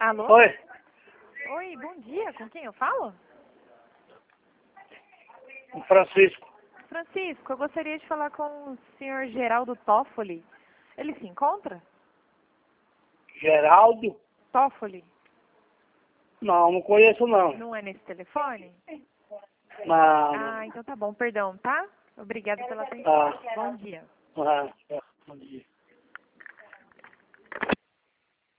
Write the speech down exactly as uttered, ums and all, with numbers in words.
Alô? Oi, Oi, bom dia. Com quem eu falo? Francisco. Francisco, eu gostaria de falar com o senhor Geraldo Toffoli. Ele se encontra? Geraldo? Toffoli? Não, não conheço não. Não é nesse telefone? Não, Ah, então tá bom. Perdão, tá? Obrigada pela atenção. tá. Bom dia. Ah, bom dia.